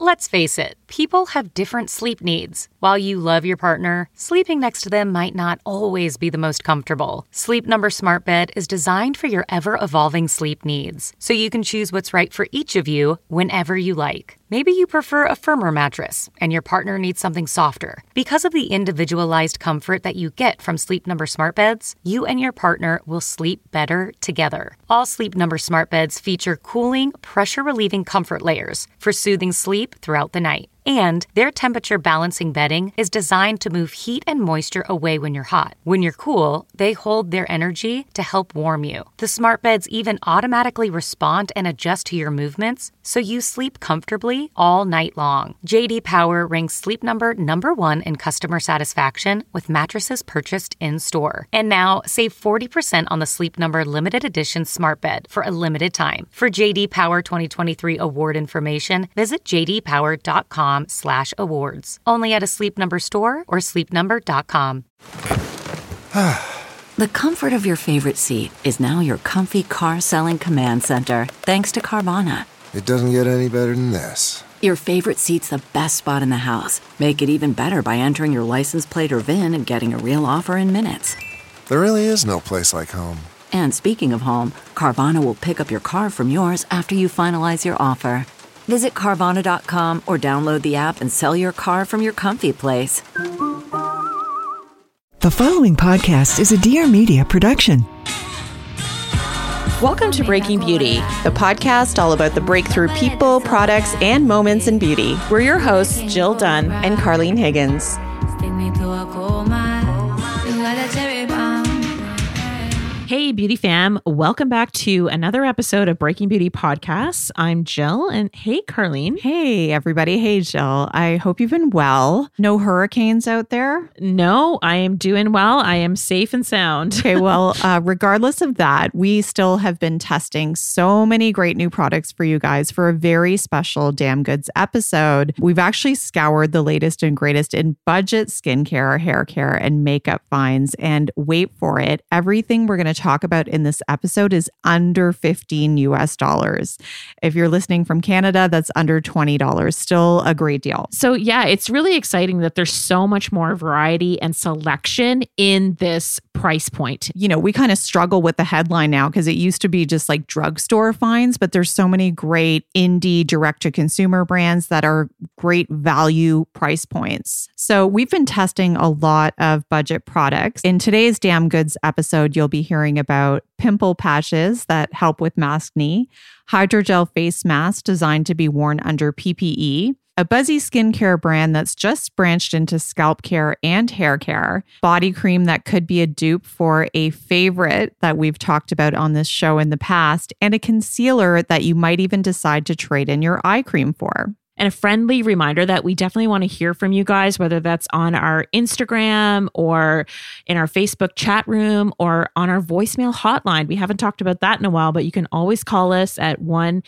Let's face it, people have different sleep needs. While you love your partner, sleeping next to them might not always be the most comfortable. Sleep Number Smart Bed is designed for your ever-evolving sleep needs, so you can choose what's right for each of you whenever you like. Maybe you prefer a firmer mattress and your partner needs something softer. Because of the individualized comfort that you get from Sleep Number Smart Beds, you and your partner will sleep better together. All Sleep Number Smart Beds feature cooling, pressure-relieving comfort layers for soothing sleep throughout the night. And their temperature balancing bedding is designed to move heat and moisture away when you're hot. When you're cool, they hold their energy to help warm you. The smart beds even automatically respond and adjust to your movements, so you sleep comfortably all night long. J.D. Power ranks Sleep Number #1 in customer satisfaction with mattresses purchased in-store. And now, save 40% on the Sleep Number limited edition smart bed for a limited time. For J.D. Power 2023 award information, visit jdpower.com/awards. Only at a Sleep Number store or sleepnumber.com. The comfort of your favorite seat is now your comfy car selling command center, thanks to Carvana. It doesn't get any better than this. Your favorite seat's the best spot in the house. Make it even better by entering your license plate or VIN and getting a real offer in minutes. There really is no place like home. And speaking of home, Carvana will pick up your car from yours after you finalize your offer. Visit Carvana.com or download the app and sell your car from your comfy place. The following podcast is a Dear Media production. Welcome to Breaking Beauty, the podcast all about the breakthrough people, products, and moments in beauty. We're your hosts, Jill Dunn and Carlene Higgins. Hey, Beauty fam. Welcome back to another episode of Breaking Beauty Podcasts. I'm Jill, and hey, Carlene. Hey, everybody. Hey, Jill. I hope you've been well. No hurricanes out there? No, I am doing well. I am safe and sound. Okay, well, regardless of that, we still have been testing so many great new products for you guys for a very special Damn Goods episode. We've actually scoured the latest and greatest in budget skincare, hair care, and makeup finds. And wait for it, everything we're going to talk about in this episode is under $15 US. If you're listening from Canada, that's under $20. Still a great deal. So yeah, it's really exciting that there's so much more variety and selection in this price point. You know, we kind of struggle with the headline now because it used to be just like drugstore finds, but there's so many great indie direct-to-consumer brands that are great value price points. So we've been testing a lot of budget products. In today's Damn Goods episode, you'll be hearing about pimple patches that help with maskne, hydrogel face masks designed to be worn under PPE, a buzzy skincare brand that's just branched into scalp care and hair care, body cream that could be a dupe for a favorite that we've talked about on this show in the past, and a concealer that you might even decide to trade in your eye cream for. And a friendly reminder that we definitely want to hear from you guys, whether that's on our Instagram or in our Facebook chat room or on our voicemail hotline. We haven't talked about that in a while, but you can always call us at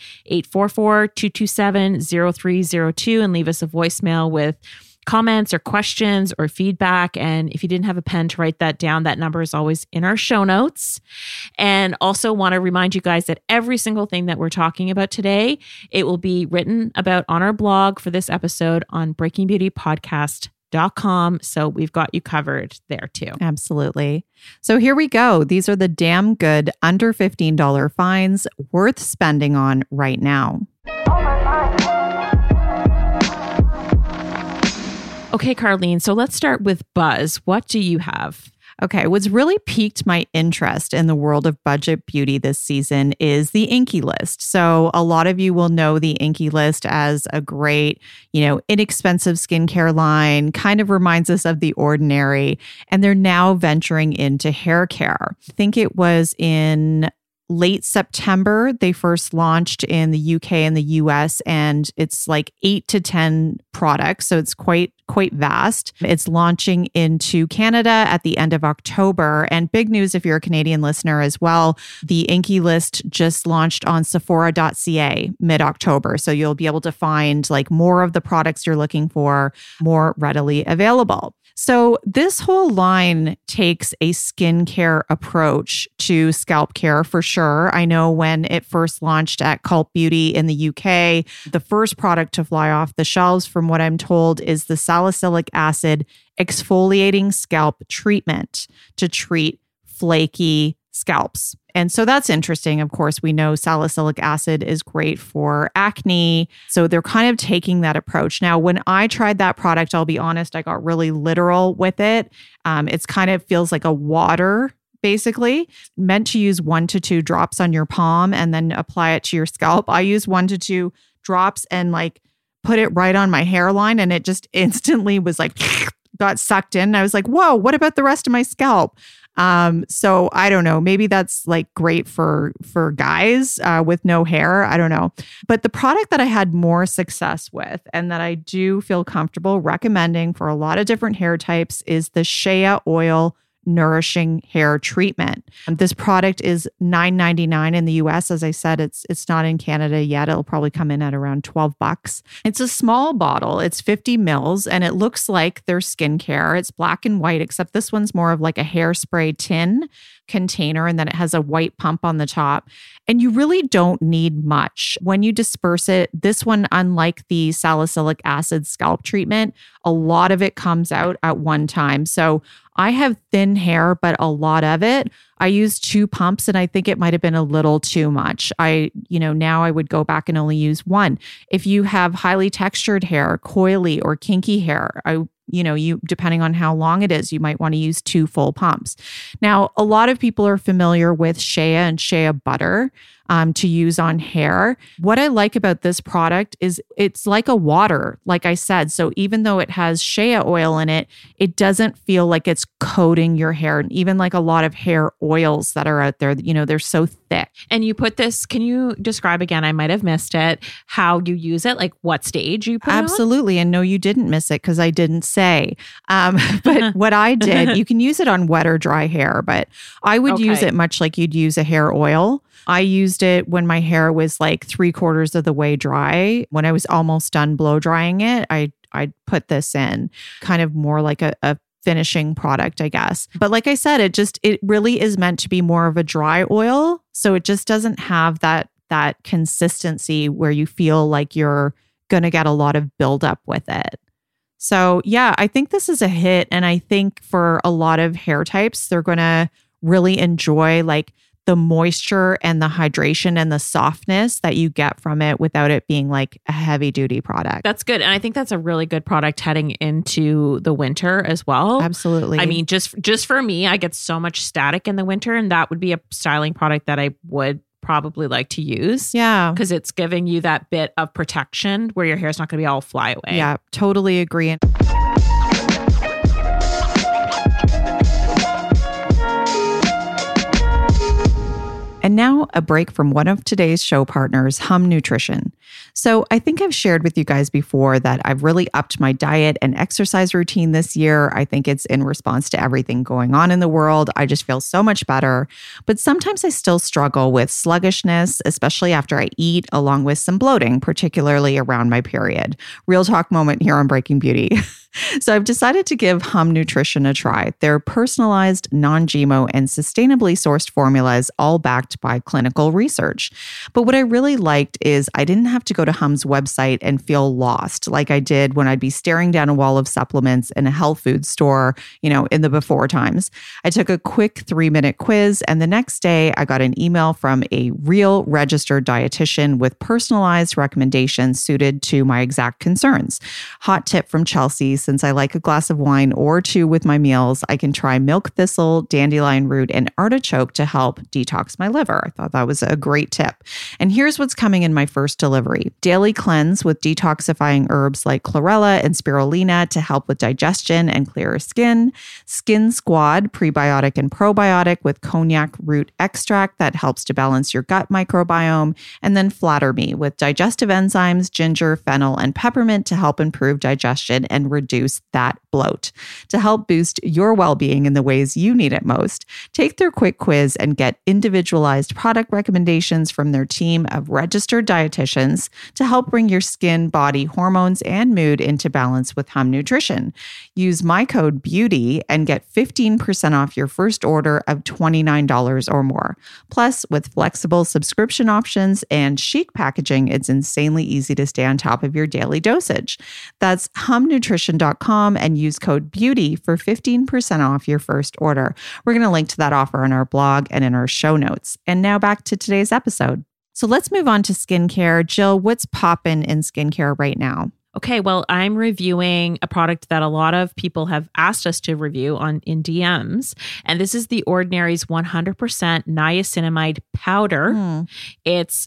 1-844-227-0302 and leave us a voicemail with comments or questions or feedback. And if you didn't have a pen to write that down, that number is always in our show notes. And also want to remind you guys that every single thing that we're talking about today, it will be written about on our blog for this episode on breakingbeautypodcast.com. So we've got you covered there too. Absolutely. So here we go. These are the damn good under $15 finds worth spending on right now. Okay, Carlene, so let's start with Buzz. What do you have? Okay, what's really piqued my interest in the world of budget beauty this season is the INKEY List. So a lot of you will know the INKEY List as a great, inexpensive skincare line, kind of reminds us of The Ordinary, and they're now venturing into hair care. I think it was in late September, they first launched in the UK and the US, and it's like 8 to 10 products. So it's quite vast. It's launching into Canada at the end of October. And big news if you're a Canadian listener as well, the INKEY List just launched on Sephora.ca mid-October. So you'll be able to find like more of the products you're looking for more readily available. So this whole line takes a skincare approach to scalp care for sure. I know when it first launched at Cult Beauty in the UK, the first product to fly off the shelves, from what I'm told, is the salicylic acid exfoliating scalp treatment to treat flaky scalps. And so that's interesting. Of course, we know salicylic acid is great for acne. So they're kind of taking that approach. Now, when I tried that product, I'll be honest, I got really literal with it. It's kind of feels like a water, basically, meant to use 1 to 2 drops on your palm and then apply it to your scalp. I use 1 to 2 drops and like put it right on my hairline, and it just instantly was like got sucked in. And I was like, whoa, what about the rest of my scalp? So I don't know, maybe that's like great for guys with no hair. I don't know. But the product that I had more success with and that I do feel comfortable recommending for a lot of different hair types is the Shea Oil Nourishing Hair Treatment. This product is $9.99 in the US. As I said, it's not in Canada yet. It'll probably come in at around $12. It's a small bottle. It's 50 mils and it looks like their skincare. It's black and white, except this one's more of like a hairspray tin container, and then it has a white pump on the top. And you really don't need much. When you disperse it, this one, unlike the salicylic acid scalp treatment, a lot of it comes out at one time. So I have thin hair, but a lot of it. I used 2 pumps and I think it might have been a little too much. Now I would go back and only use 1. If you have highly textured hair, coily or kinky hair, you depending on how long it is, you might want to use 2 full pumps. Now, a lot of people are familiar with Shea and Shea butter to use on hair. What I like about this product is it's like a water, like I said. So even though it has Shea oil in it, it doesn't feel like it's coating your hair. And even like a lot of hair oils that are out there, they're so thick. And you put this, can you describe again, I might have missed it, how you use it, like what stage you put it on? Absolutely. And no, you didn't miss it because I didn't say. But what I did, you can use it on wet or dry hair, but I would use it much like you'd use a hair oil. I used it when my hair was like 3/4 of the way dry. When I was almost done blow drying it, I'd put this in, kind of more like a finishing product, I guess. But like I said, it really is meant to be more of a dry oil. So it just doesn't have that consistency where you feel like you're going to get a lot of buildup with it. So yeah, I think this is a hit. And I think for a lot of hair types, they're going to really enjoy like the moisture and the hydration and the softness that you get from it without it being like a heavy duty product. That's good. And I think that's a really good product heading into the winter as well. Absolutely. I mean, just for me, I get so much static in the winter, and that would be a styling product that I would probably like to use. Yeah. Because it's giving you that bit of protection where your hair's not going to be all fly away. Yeah, totally agree. And now a break from one of today's show partners, Hum Nutrition. So I think I've shared with you guys before that I've really upped my diet and exercise routine this year. I think it's in response to everything going on in the world. I just feel so much better. But sometimes I still struggle with sluggishness, especially after I eat, along with some bloating, particularly around my period. Real talk moment here on Breaking Beauty. So I've decided to give Hum Nutrition a try. They're personalized, non-GMO, and sustainably sourced formulas, all backed by clinical research. But what I really liked is I didn't have to go to Hum's website and feel lost like I did when I'd be staring down a wall of supplements in a health food store, in the before times. I took a quick 3-minute quiz, and the next day I got an email from a real registered dietitian with personalized recommendations suited to my exact concerns. Hot tip from Chelsea: since I like a glass of wine or 2 with my meals, I can try milk thistle, dandelion root, and artichoke to help detox my liver. I thought that was a great tip. And here's what's coming in my first delivery: daily cleanse with detoxifying herbs like chlorella and spirulina to help with digestion and clearer skin. Skin Squad prebiotic and probiotic with cognac root extract that helps to balance your gut microbiome. And then Flatter Me with digestive enzymes, ginger, fennel, and peppermint to help improve digestion and reduce that bloat. To help boost your well-being in the ways you need it most, take their quick quiz and get individualized product recommendations from their team of registered dietitians to help bring your skin, body, hormones, and mood into balance with Hum Nutrition. Use my code BEAUTY and get 15% off your first order of $29 or more. Plus, with flexible subscription options and chic packaging, it's insanely easy to stay on top of your daily dosage. That's humnutrition.com and use code BEAUTY for 15% off your first order. We're going to link to that offer on our blog and in our show notes. And now back to today's episode. So let's move on to skincare. Jill, what's poppin' in skincare right now? Okay, well, I'm reviewing a product that a lot of people have asked us to review in DMs, and this is The Ordinary's 100% niacinamide powder. It's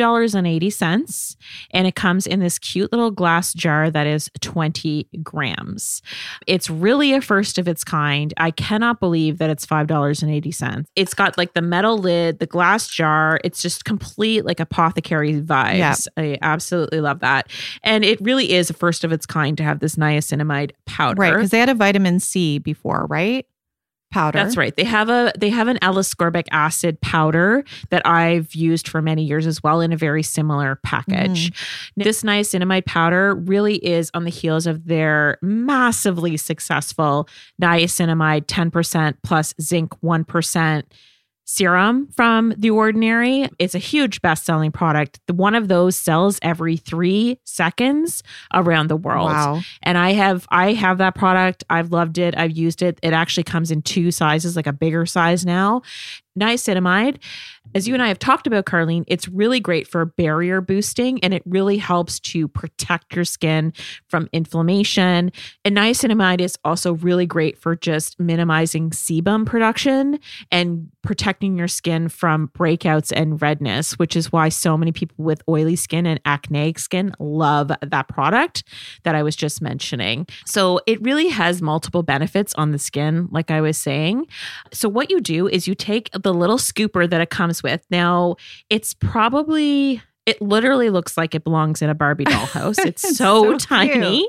$5.80, and it comes in this cute little glass jar that is 20 grams. It's really a first of its kind. I cannot believe that it's $5.80. It's got like the metal lid, the glass jar. It's just complete like apothecary vibes. Yeah. I absolutely love that. And it really is a first of its kind to have this niacinamide powder. Right, because they had a vitamin C before, right? Powder. That's right. They have an L-ascorbic acid powder that I've used for many years as well in a very similar package. This niacinamide powder really is on the heels of their massively successful niacinamide 10% plus zinc 1% serum from The Ordinary. It's a huge best-selling product. One of those sells every 3 seconds around the world. Wow. And I have that product. I've loved it. I've used it. It actually comes in 2 sizes, like a bigger size now. Niacinamide, as you and I have talked about, Carlene, it's really great for barrier boosting, and it really helps to protect your skin from inflammation. And niacinamide is also really great for just minimizing sebum production and protecting your skin from breakouts and redness, which is why so many people with oily skin and acneic skin love that product that I was just mentioning. So it really has multiple benefits on the skin, like I was saying. So what you do is you take the little scooper that it comes with. Now, it literally looks like it belongs in a Barbie doll house. It's so tiny.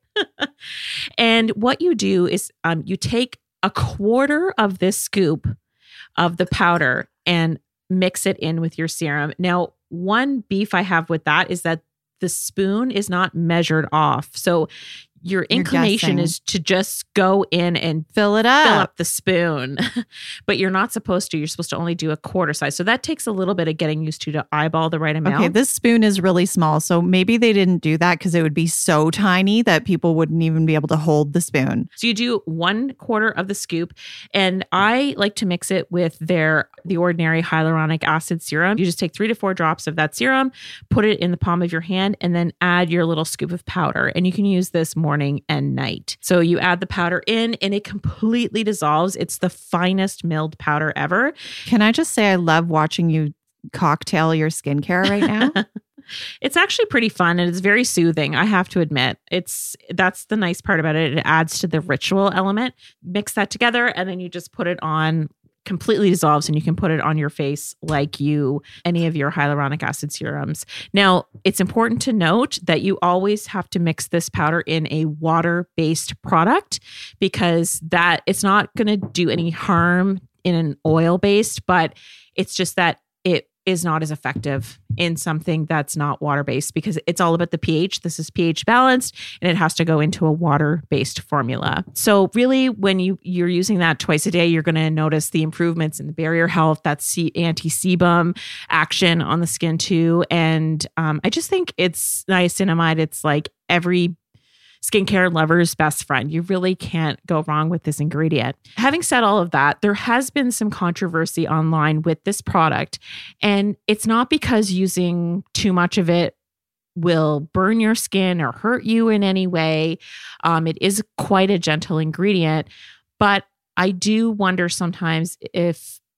And what you do is you take a quarter of this scoop of the powder and mix it in with your serum. Now, one beef I have with that is that the spoon is not measured off. So your inclination is to just go in and fill up the spoon, but you're not supposed to. You're supposed to only do a quarter size. So that takes a little bit of getting used to eyeball the right amount. Okay, this spoon is really small. So maybe they didn't do that because it would be so tiny that people wouldn't even be able to hold the spoon. So you do 1/4 of the scoop, and I like to mix it with The Ordinary hyaluronic acid serum. You just take 3 to 4 drops of that serum, put it in the palm of your hand, and then add your little scoop of powder. And you can use this morning and night. So you add the powder in and it completely dissolves. It's the finest milled powder ever. Can I just say I love watching you cocktail your skincare right now? It's actually pretty fun and it's very soothing, I have to admit. That's the nice part about it. It adds to the ritual element. Mix that together and then you just put it on, completely dissolves, and you can put it on your face like any of your hyaluronic acid serums. Now, it's important to note that you always have to mix this powder in a water-based product because it's not going to do any harm in an oil-based, but it's just that it is not as effective in something that's not water-based because it's all about the pH. This is pH balanced and it has to go into a water-based formula. So really when you're using that twice a day, you're going to notice the improvements in the barrier health, that's anti-sebum action on the skin too. And I just think it's niacinamide. It's like every skincare lover's best friend. You really can't go wrong with this ingredient. Having said all of that, there has been some controversy online with this product, and it's not because using too much of it will burn your skin or hurt you in any way. It is quite a gentle ingredient, but I do wonder sometimes if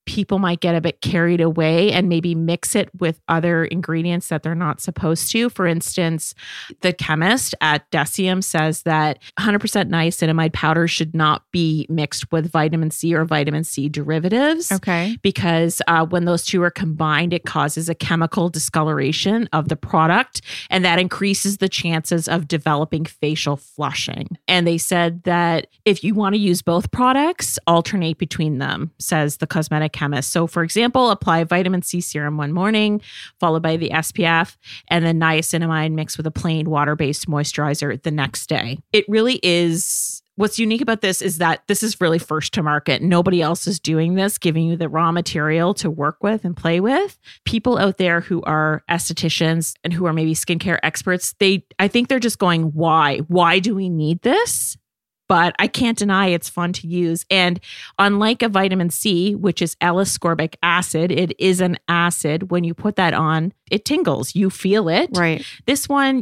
people might get a bit carried away and maybe mix it with other ingredients that they're not supposed to. For instance, the chemist at Deciem says that 100% niacinamide powder should not be mixed with vitamin C or vitamin C derivatives. Okay. Because when those two are combined, it causes a chemical discoloration of the product, and that increases the chances of developing facial flushing. And they said that if you want to use both products, alternate between them, says the cosmetic chemist. So for example, apply vitamin C serum one morning, followed by the SPF, and then niacinamide mixed with a plain water-based moisturizer the next day. It really is. What's unique about this is that this is really first to market. Nobody else is doing this, giving you the raw material to work with and play with. People out there who are estheticians and who are maybe skincare experts, I think they're just going, why? Why do we need this? But I can't deny it's fun to use. And unlike a vitamin C, which is L-ascorbic acid, it is an acid. When you put that on, it tingles. You feel it. Right. This one,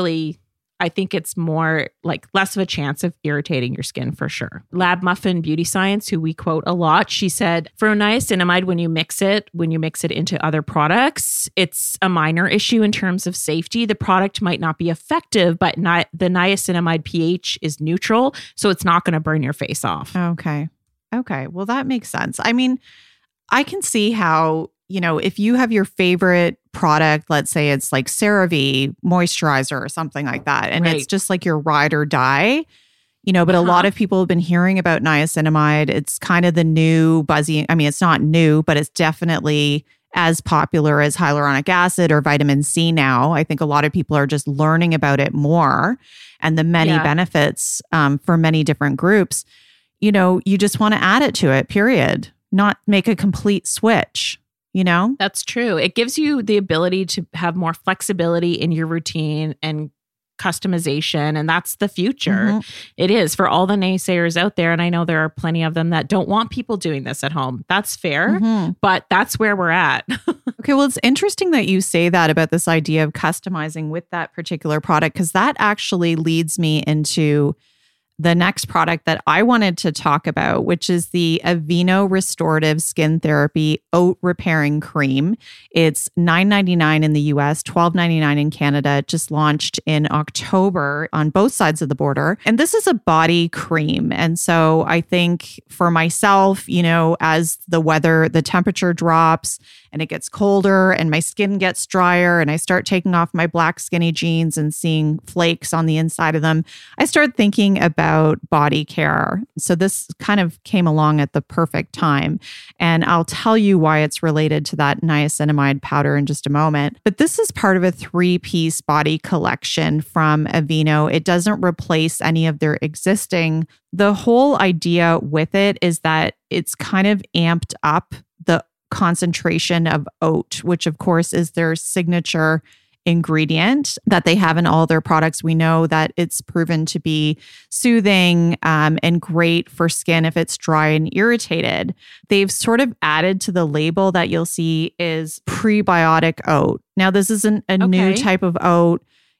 I think it's more like less of a chance of irritating your skin for sure. Lab Muffin Beauty Science, who we quote a lot, she said, for niacinamide, when you mix it into other products, it's a minor issue in terms of safety. The product might not be effective, but the niacinamide pH is neutral, so it's not going to burn your face off. Okay. Well, that makes sense. I mean, I can see how, if you have your favorite product, let's say it's like CeraVe moisturizer or something like that, and it's just like your ride or die, but a lot of people have been hearing about niacinamide. It's kind of the new buzzy. I mean, it's not new, but it's definitely as popular as hyaluronic acid or vitamin C now. I think a lot of people are just learning about it more and the many benefits for many different groups. You just want to add it to it, period. Not make a complete switch. That's true. It gives you the ability to have more flexibility in your routine and customization. And that's the future. Mm-hmm. It is for all the naysayers out there. And I know there are plenty of them that don't want people doing this at home. That's fair, but that's where we're at. Okay. Well, it's interesting that you say that about this idea of customizing with that particular product, because that actually leads me into the next product that I wanted to talk about, which is the Aveeno Restorative Skin Therapy Oat Repairing Cream. It's $9.99 in the US, $12.99 in Canada. It just launched in October on both sides of the border. And this is a body cream. And so I think for myself, as the temperature drops and it gets colder and my skin gets drier and I start taking off my black skinny jeans and seeing flakes on the inside of them, I start thinking about body care. So this kind of came along at the perfect time. And I'll tell you why it's related to that niacinamide powder in just a moment. But this is part of a 3-piece body collection from Aveeno. It doesn't replace any of their existing. The whole idea with it is that it's kind of amped up the concentration of oat, which of course is their signature ingredient that they have in all their products. We know that it's proven to be soothing and great for skin if it's dry and irritated. They've sort of added to the label that you'll see is prebiotic oat. Now, this isn't a new type of oat.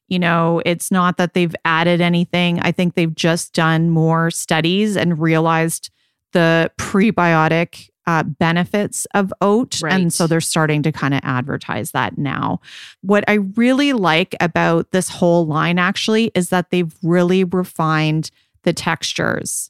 It's not that they've added anything. I think they've just done more studies and realized the prebiotic benefits of oat. Right. And so they're starting to kind of advertise that now. What I really like about this whole line actually is that they've really refined the textures.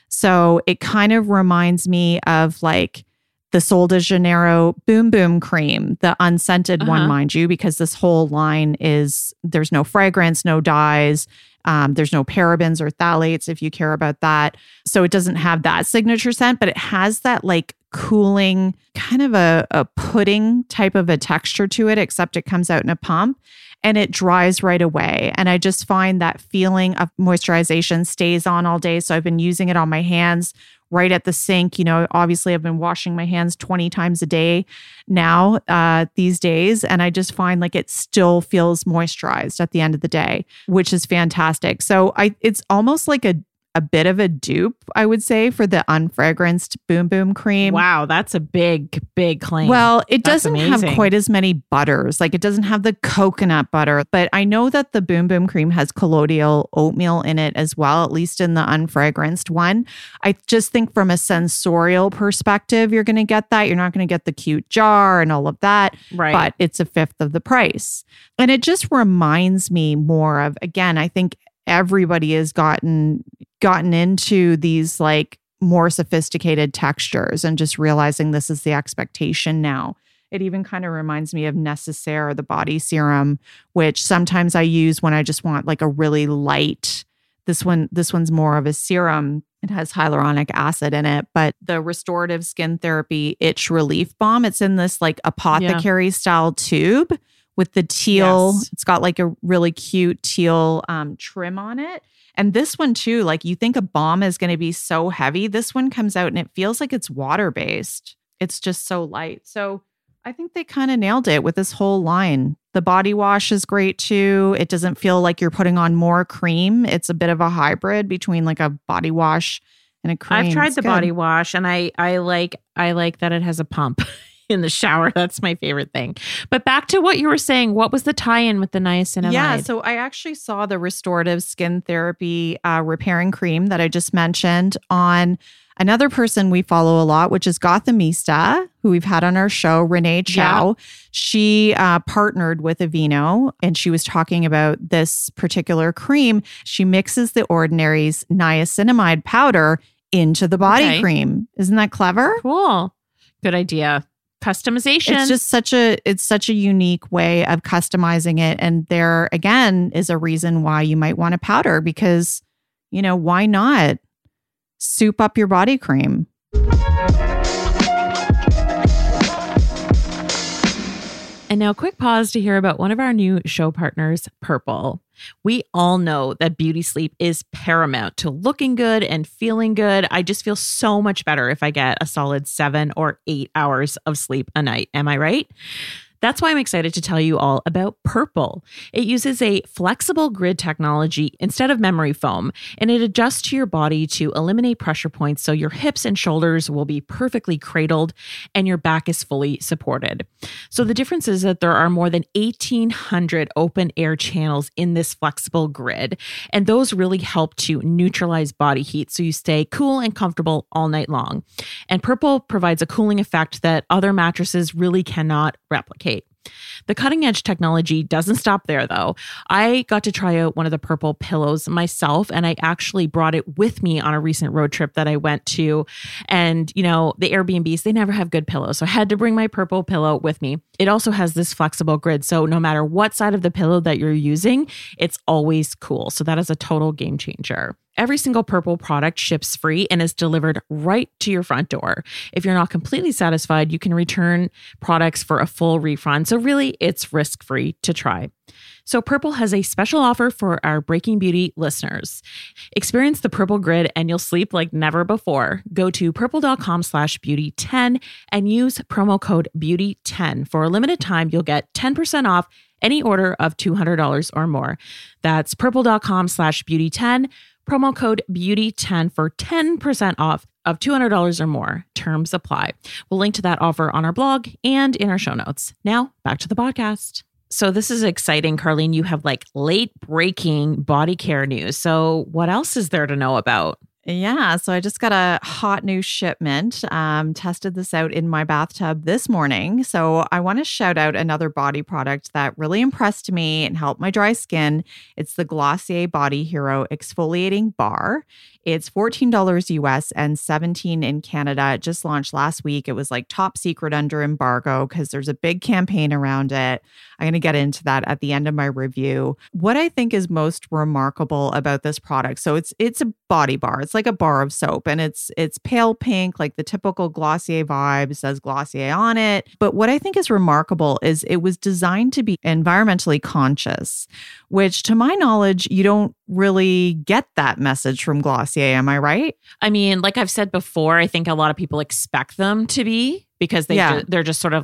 So it kind of reminds me of like the Sol de Janeiro Boom Boom Cream, the unscented one, mind you, because this whole line there's no fragrance, no dyes. There's no parabens or phthalates if you care about that. So it doesn't have that signature scent, but it has that like cooling, kind of a pudding type of a texture to it, except it comes out in a pump and it dries right away. And I just find that feeling of moisturization stays on all day. So I've been using it on my hands right at the sink. Obviously I've been washing my hands 20 times a day now these days. And I just find like it still feels moisturized at the end of the day, which is fantastic. So it's almost like a bit of a dupe, I would say, for the unfragranced Boom Boom cream. Wow, that's a big claim. Well, it That's doesn't amazing. have quite as many butters. Like it doesn't have the coconut butter, but I know that the Boom Boom cream has colloidal oatmeal in it as well, at least in the unfragranced one. I just think from a sensorial perspective, you're going to get that. You're not going to get the cute jar and all of that, Right. but it's a fifth of the price. And it just reminds me more of, again, I think everybody has gotten into these like more sophisticated textures and just realizing this is the expectation now. It even kind of reminds me of Necessaire, the body serum, which sometimes I use when I just want like a really light. This one's more of a serum. It has hyaluronic acid in it, but the Restorative Skin Therapy Itch Relief Balm, it's in this like apothecary style tube with the teal. Yes. It's got like a really cute teal trim on it. And this one too, like you think a balm is going to be so heavy. This one comes out and it feels like it's water-based. It's just so light. So I think they kind of nailed it with this whole line. The body wash is great too. It doesn't feel like you're putting on more cream. It's a bit of a hybrid between like a body wash and a cream. I've tried It's the good. body wash, and I like that it has a pump in the shower. That's my favorite thing. But back to what you were saying, what was the tie-in with the niacinamide? Yeah, so I actually saw the Restorative Skin Therapy repairing cream that I just mentioned on another person we follow a lot, which is Gothamista, who we've had on our show, Renee Chow. Yeah. She partnered with Aveeno, and she was talking about this particular cream. She mixes the Ordinary's niacinamide powder into the body Okay. cream. Isn't that clever? Cool. Good idea. Customization. It's just such a unique way of customizing it. And there again is a reason why you might want a powder because, why not soup up your body cream? And now, quick pause to hear about one of our new show partners, Purple. We all know that beauty sleep is paramount to looking good and feeling good. I just feel so much better if I get a solid 7 or 8 hours of sleep a night. Am I right? That's why I'm excited to tell you all about Purple. It uses a flexible grid technology instead of memory foam, and it adjusts to your body to eliminate pressure points so your hips and shoulders will be perfectly cradled and your back is fully supported. So the difference is that there are more than 1,800 open air channels in this flexible grid, and those really help to neutralize body heat so you stay cool and comfortable all night long. And Purple provides a cooling effect that other mattresses really cannot replicate. The cutting edge technology doesn't stop there, though. I got to try out one of the Purple pillows myself, and I actually brought it with me on a recent road trip that I went to. And, the Airbnbs, they never have good pillows. So I had to bring my Purple pillow with me. It also has this flexible grid. So no matter what side of the pillow that you're using, it's always cool. So that is a total game changer. Every single Purple product ships free and is delivered right to your front door. If you're not completely satisfied, you can return products for a full refund. So really, it's risk-free to try. So Purple has a special offer for our Breaking Beauty listeners. Experience the Purple grid and you'll sleep like never before. Go to purple.com/beauty10 and use promo code beauty10. For a limited time, you'll get 10% off any order of $200 or more. That's purple.com/beauty10. Promo code beauty10 for 10% off of $200 or more. Terms apply. We'll link to that offer on our blog and in our show notes. Now, back to the podcast. So this is exciting, Carlene. You have like late breaking body care news. So what else is there to know about? Yeah, so I just got a hot new shipment. Tested this out in my bathtub this morning. So I want to shout out another body product that really impressed me and helped my dry skin. It's the Glossier Body Hero Exfoliating Bar. It's $14 US and $17 in Canada. It just launched last week. It was like top secret under embargo because there's a big campaign around it. I'm going to get into that at the end of my review. What I think is most remarkable about this product, so it's a body bar. It's like a bar of soap, and it's pale pink, like the typical Glossier vibe. It says Glossier on it. But what I think is remarkable is it was designed to be environmentally conscious, which to my knowledge, you don't really get that message from Glossier. Am I right? I mean, like I've said before, I think a lot of people expect them to be because they're just sort of like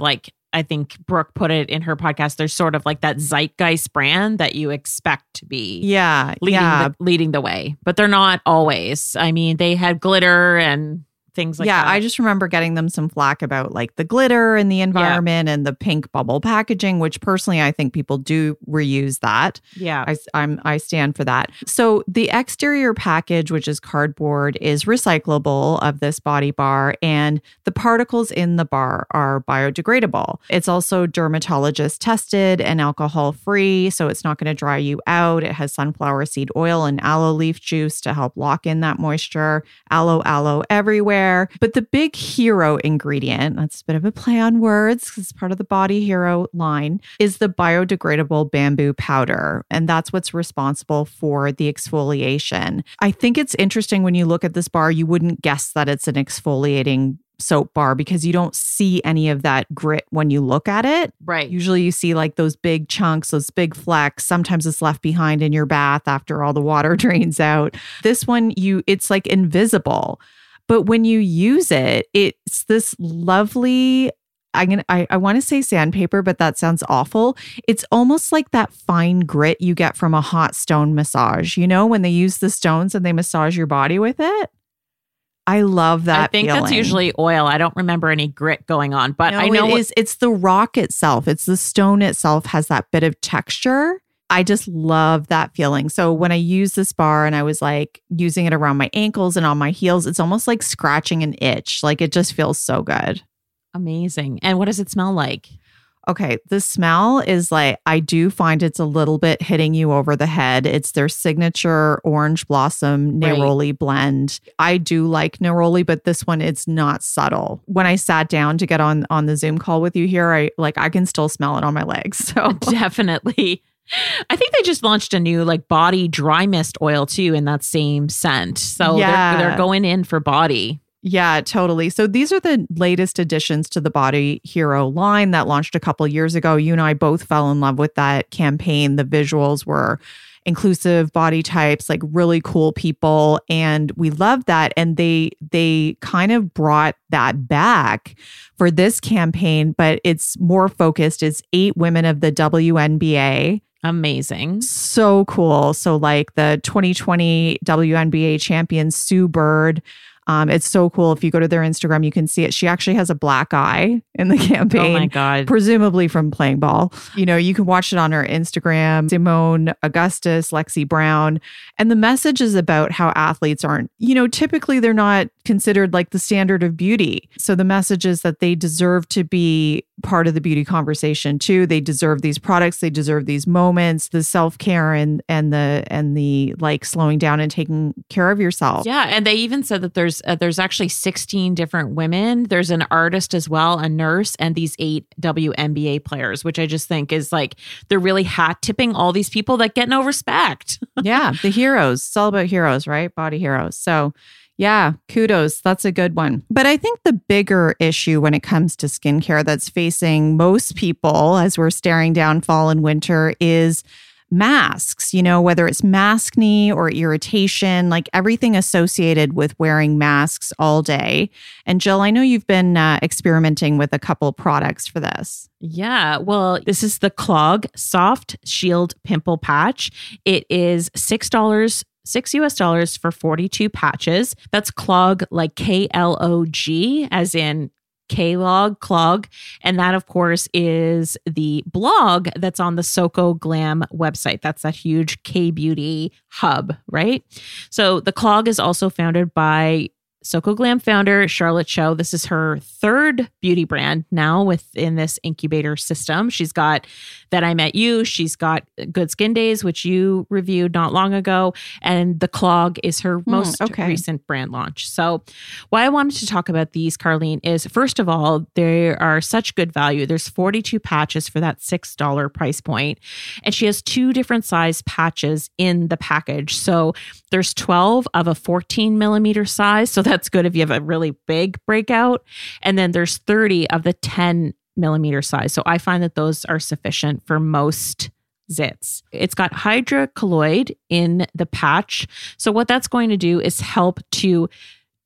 I think Brooke put it in her podcast, there's sort of like that zeitgeist brand that you expect to be leading the way, but they're not always. I mean, they had glitter and things like that. I just remember getting them some flack about like the glitter in the environment and the pink bubble packaging, which personally I think people do reuse that. Yeah. I stand for that. So the exterior package, which is cardboard, is recyclable of this body bar, and the particles in the bar are biodegradable. It's also dermatologist tested and alcohol free, so it's not going to dry you out. It has sunflower seed oil and aloe leaf juice to help lock in that moisture. Aloe everywhere. But the big hero ingredient, that's a bit of a play on words because it's part of the Body Hero line, is the biodegradable bamboo powder. And that's what's responsible for the exfoliation. I think it's interesting when you look at this bar, you wouldn't guess that it's an exfoliating soap bar because you don't see any of that grit when you look at it. Right. Usually you see like those big chunks, those big flecks. Sometimes it's left behind in your bath after all the water drains out. This one, it's like invisible. But when you use it, it's this lovely, I want to say sandpaper, but that sounds awful. It's almost like that fine grit you get from a hot stone massage. You know, when they use the stones and they massage your body with it? I love that. I think feeling. That's usually oil. I don't remember any grit going on, but No, I know it's the rock itself. It's the stone itself has that bit of texture. I just love that feeling. So when I use this bar and I was like using it around my ankles and on my heels, it's almost like scratching an itch. Like it just feels so good. Amazing. And what does it smell like? Okay, the smell is like, I do find it's a little bit hitting you over the head. It's their signature orange blossom neroli blend. I do like neroli, but this one, it's not subtle. When I sat down to get on the Zoom call with you here, I can still smell it on my legs. So Definitely. I think they just launched a new like body dry mist oil too in that same scent. So they're going in for body. Yeah, totally. So these are the latest additions to the Body Hero line that launched a couple years ago. You and I both fell in love with that campaign. The visuals were inclusive body types, like really cool people. And we loved that. And they kind of brought that back for this campaign, but it's more focused. It's 8 women of the WNBA. Amazing. So cool. So like the 2020 WNBA champion, Sue Bird. It's so cool. If you go to their Instagram, you can see it. She actually has a black eye in the campaign. Oh my God. Presumably from playing ball. You know, you can watch it on her Instagram. Simone Augustus, Lexi Brown. And the message is about how athletes aren't, typically they're not considered like the standard of beauty. So the message is that they deserve to be part of the beauty conversation too. They deserve these products. They deserve these moments, the self-care and the like slowing down and taking care of yourself. Yeah. And they even said that there's actually 16 different women. There's an artist as well, a nurse, and these 8 WNBA players, which I just think is like, they're really hat tipping all these people that get no respect. Yeah. The heroes. It's all about heroes, right? Body heroes. So yeah, kudos. That's a good one. But I think the bigger issue when it comes to skincare that's facing most people as we're staring down fall and winter is masks, whether it's maskne or irritation, like everything associated with wearing masks all day. And Jill, I know you've been experimenting with a couple products for this. Yeah, well, this is the Clog Soft Shield Pimple Patch. It is $6 $6 for 42 patches. That's Clog, like KLOG, as in K-Log, Clog. And that, of course, is the blog that's on the Soko Glam website. That's that huge K-beauty hub, right? So the Clog is also founded by Soko Glam founder Charlotte Cho. This is her 3rd beauty brand now within this incubator system. She's got That I Met You. She's got Good Skin Days, which you reviewed not long ago. And the Clog is her most recent brand launch. So why I wanted to talk about these, Carlene, is first of all, they are such good value. There's 42 patches for that $6 price point. And she has 2 different size patches in the package. So there's 12 of a 14 millimeter size. So that's good if you have a really big breakout. And then there's 30 of the 10 millimeter size. So I find that those are sufficient for most zits. It's got hydrocolloid in the patch. So what that's going to do is help to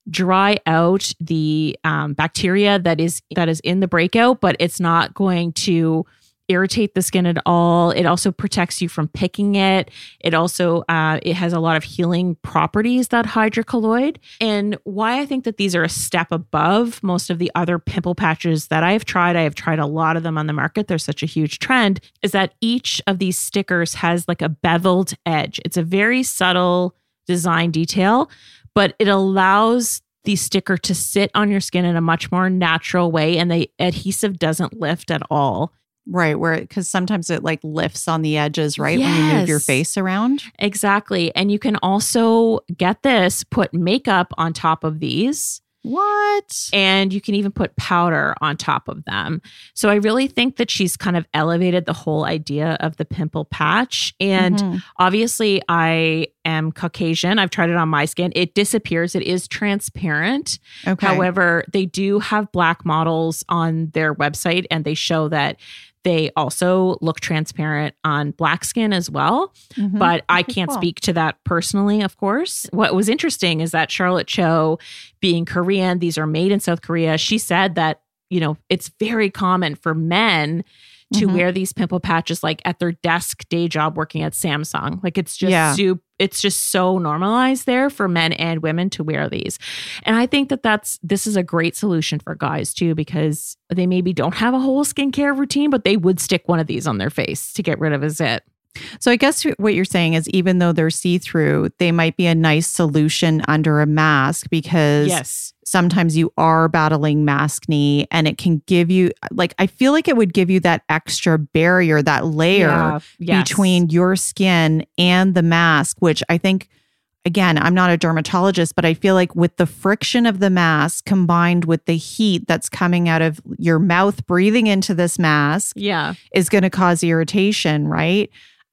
dry out the bacteria that is in the breakout, but it's not going to irritate the skin at all. It also protects you from picking it. It also it has a lot of healing properties, that hydrocolloid. And why I think that these are a step above most of the other pimple patches that I have tried a lot of them on the market. There's such a huge trend, is that each of these stickers has like a beveled edge. It's a very subtle design detail, but it allows the sticker to sit on your skin in a much more natural way, and the adhesive doesn't lift at all. Right, because sometimes it like lifts on the edges, right? Yes. When you move your face around. Exactly. And you can also, get this, put makeup on top of these. What? And you can even put powder on top of them. So I really think that she's kind of elevated the whole idea of the pimple patch. And obviously I am Caucasian. I've tried it on my skin. It disappears. It is transparent. Okay. However, they do have black models on their website, and they show that they also look transparent on black skin as well. But I can't speak to that personally, of course. What was interesting is that Charlotte Cho, being Korean, these are made in South Korea. She said that, it's very common for men to wear these pimple patches like at their desk day job working at Samsung. Like it's just it's just so normalized there for men and women to wear these. And I think that this is a great solution for guys too, because they maybe don't have a whole skincare routine, but they would stick one of these on their face to get rid of a zit. So I guess what you're saying is, even though they're see-through, they might be a nice solution under a mask, because sometimes you are battling maskne, and it can give you, like, I feel like it would give you that extra barrier, that layer between your skin and the mask, which I think, again, I'm not a dermatologist, but I feel like with the friction of the mask combined with the heat that's coming out of your mouth breathing into this mask is going to cause irritation, right?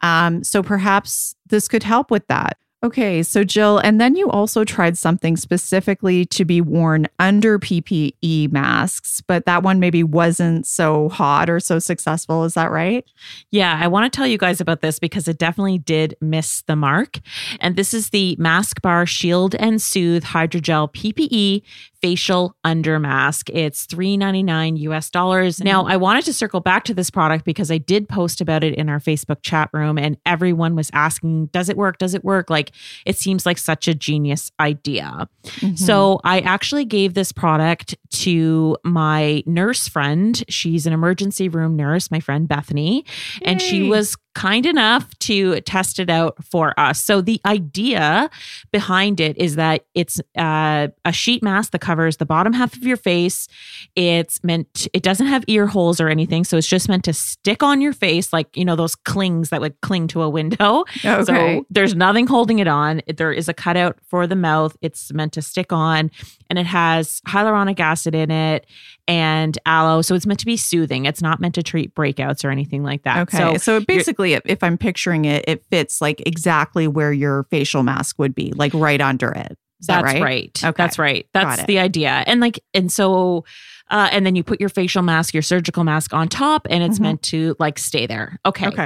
So perhaps this could help with that. Okay, so Jill, and then you also tried something specifically to be worn under PPE masks, but that one maybe wasn't so hot or so successful. Is that right? Yeah, I want to tell you guys about this because it definitely did miss the mark. And this is the Mask Bar Shield and Soothe Hydrogel PPE facial under mask. It's $3.99 US. Now, I wanted to circle back to this product because I did post about it in our Facebook chat room, and everyone was asking, does it work? Does it work? Like, it seems like such a genius idea. So I actually gave this product to my nurse friend. She's an emergency room nurse, my friend Bethany, and she was kind enough to test it out for us. So the idea behind it is that it's a sheet mask that covers the bottom half of your face. It doesn't have ear holes or anything. So it's just meant to stick on your face, like, those clings that would cling to a window. Okay. So there's nothing holding it on. There is a cutout for the mouth. It's meant to stick on, and it has hyaluronic acid in it and aloe. So it's meant to be soothing. It's not meant to treat breakouts or anything like that. Okay. So basically, if I'm picturing it, it fits like exactly where your facial mask would be, like right under it. Is that right? That's right. Okay. That's right. That's the idea. And so then you put your facial mask, your surgical mask on top, and it's meant to like stay there. Okay.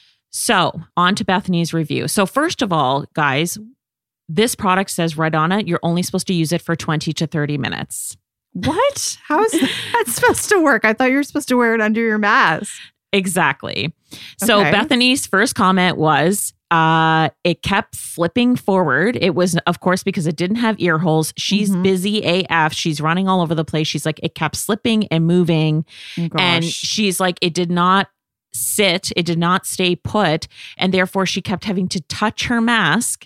So on to Bethany's review. So first of all, guys, this product says right on it, you're only supposed to use it for 20 to 30 minutes. What? How is that supposed to work? I thought you were supposed to wear it under your mask. Exactly. So Bethany's first comment was, it kept flipping forward. It was, of course, because it didn't have ear holes. She's busy AF. She's running all over the place. She's like, it kept slipping and moving. And she's like, it did not sit. It did not stay put. And therefore, she kept having to touch her mask